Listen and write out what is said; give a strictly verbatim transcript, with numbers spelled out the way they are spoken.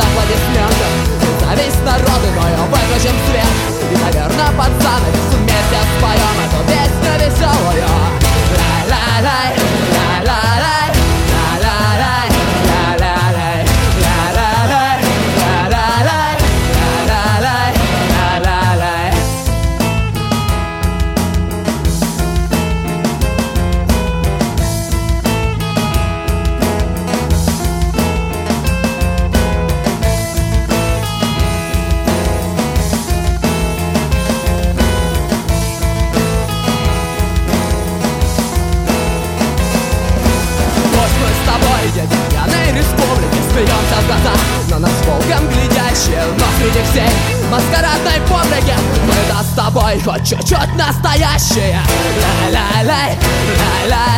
аплодисментов. Зависть народу, но ее выключим свет. И, наверное, под занавес вместе споем эту песню веселую. Ла-ла-лай, ла-ла-лай, ла-ла-лай, ла-ла-лай, ла-ла-лай, ла-ла-лай, ла-ла-лай, ла-ла-лай. Смеемся в глаза, на нас волком глядящие. Но среди всей маскарадной публики мы-то с тобой хоть чуть-чуть настоящие. Ла-ла-лай, ла-ла.